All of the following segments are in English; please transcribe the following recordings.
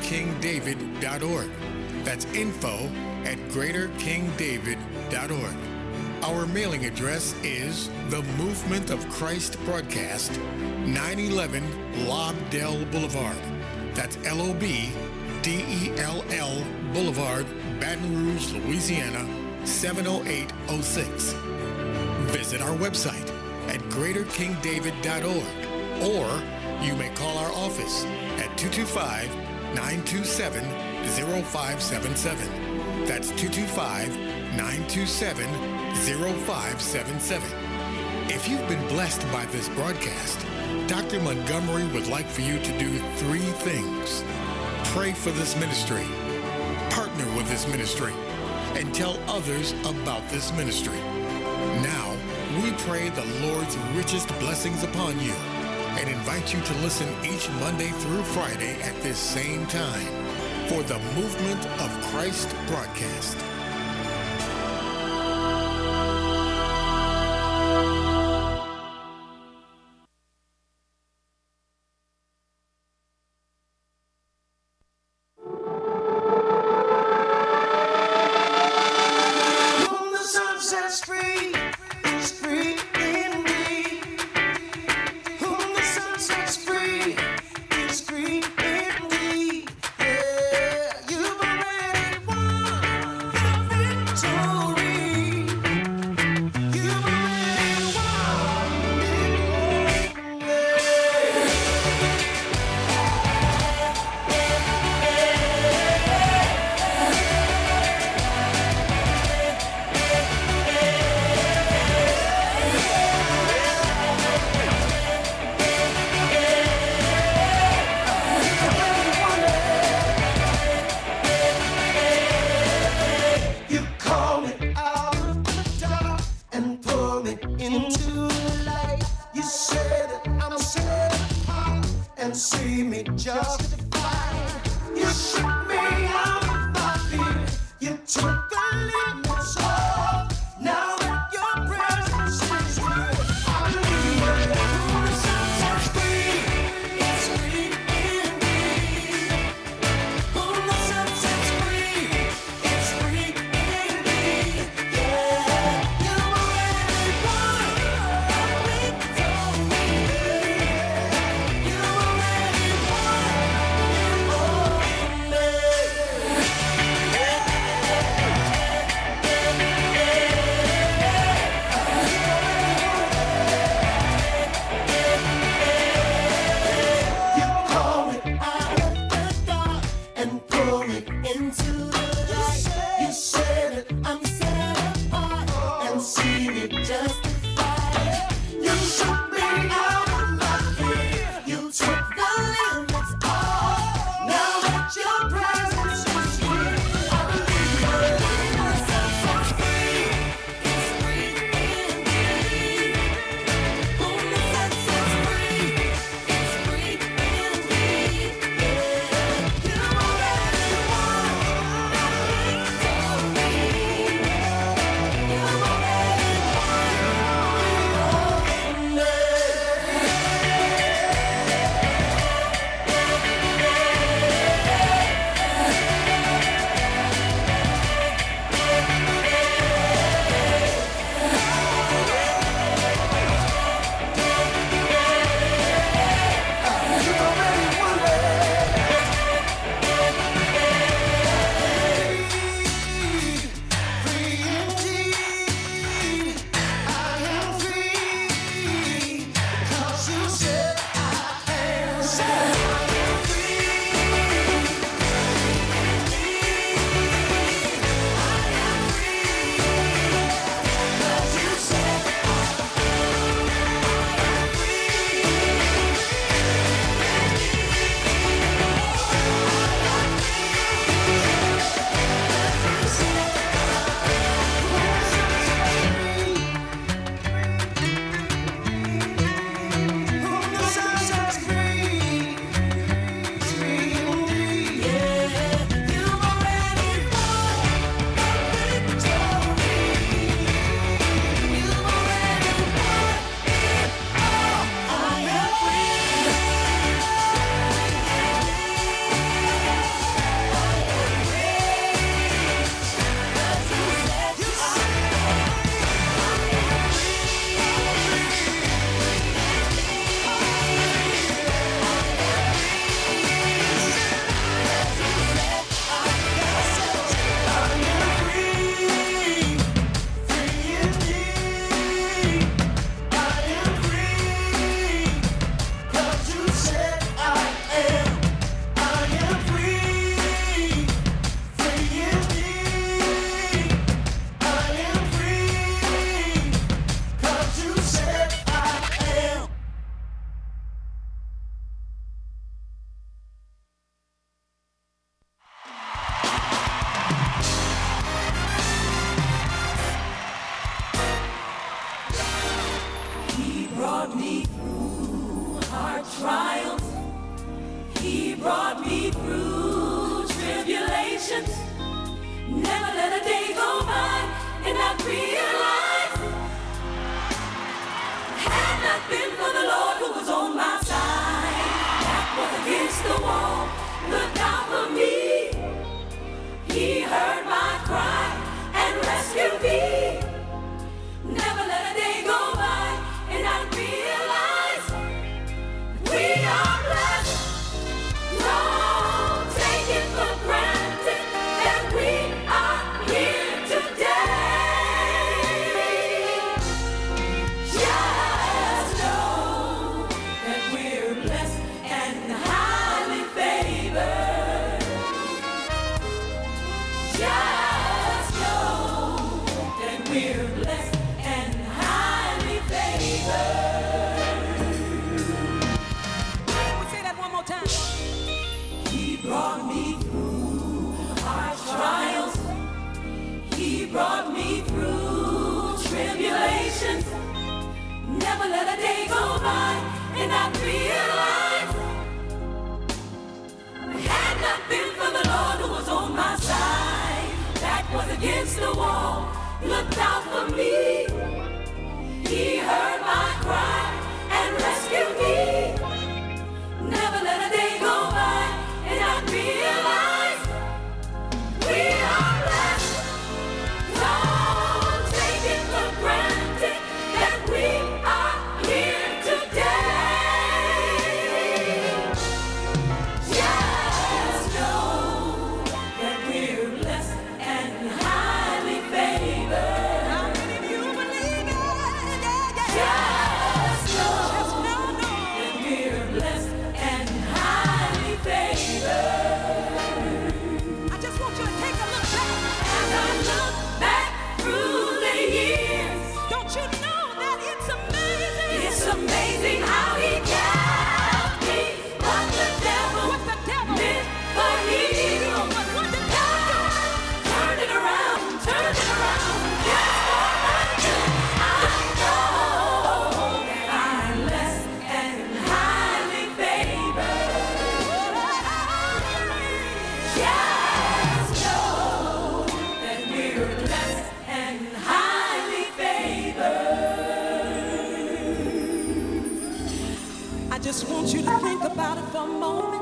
greaterkingdavid.org. That's info at greaterkingdavid.org. Our mailing address is The Movement of Christ Broadcast, 911 Lobdell Boulevard. That's Lobdell Boulevard, Baton Rouge, Louisiana, 70806. Visit our website at greaterkingdavid.org, or you may call our office at 225-927-0577. That's 225-927-0577. If you've been blessed by this broadcast, Dr. Montgomery would like for you to do 3 things. Pray for this ministry, partner with this ministry, and tell others about this ministry. Now, we pray the Lord's richest blessings upon you and invite you to listen each Monday through Friday at this same time for the Movement of Christ broadcast. tribulations. Never let a day go by and not realize, had not been for the Lord who was on my side, back was against the wall, looked out for me. He heard my cry and rescued me. Never let a day go by and not realize we are blessed. Don't take it for granted that we are here today. Just know that we're blessed and highly favored. Just know that we're blessed and highly favored. Can we say that one more time? He brought me through harsh trials. He brought me through tribulations. Never let a day go by and not realize, had not been for the Lord who was on my side, back was against the wall, looked out for me. He heard my cry and rescued me. Never let a day go by and not realize we are blessed. Don't take it for granted that we are here today. Just know that we're blessed and highly favored. How many of you believe it? Just know that we're blessed and highly favored. I just want you to take a look back. As I look back through the years, don't you know that it's amazing? It's amazing how he kept me. What the devil meant for evil. But what did God do? Turn it around, turn it around. Just for my good. I know that I'm blessed and highly favored. Just know that we're blessed and highly favored. I just want you to think about it for a moment.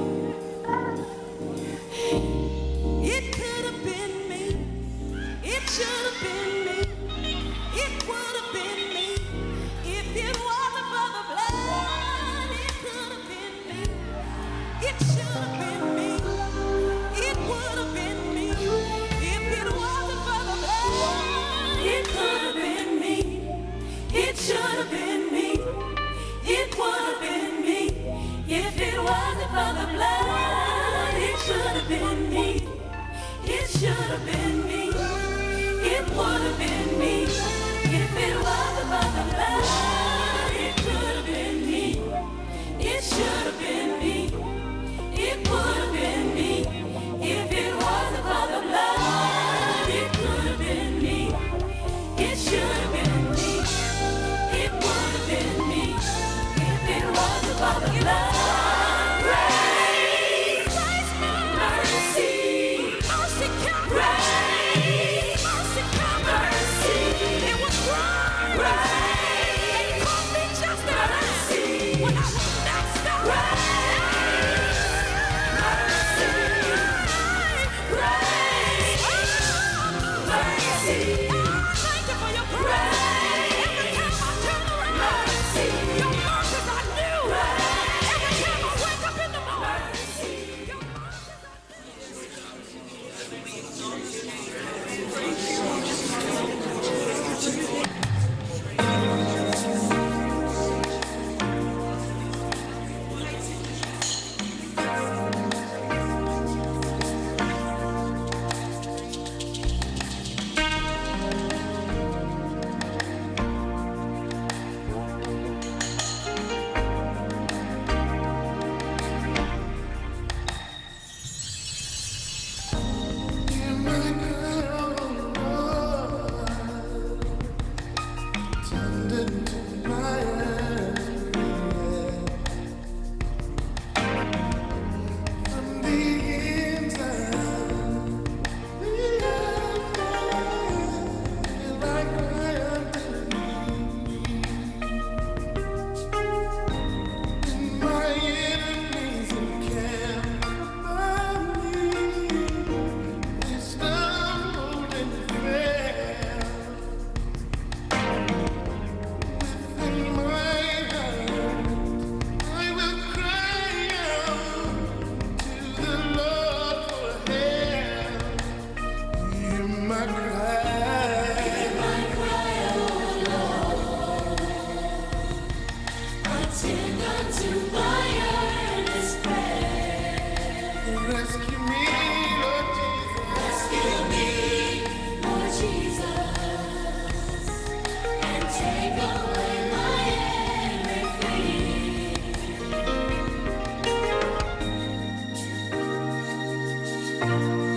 It could have been me. It should have been me. It would have been me. If it wasn't for the blood, it could have been me. It should have been me. It would have been me. If it wasn't for the blood, it could have been me. It should have been me. It would have been me. If it wasn't for Take away my everything.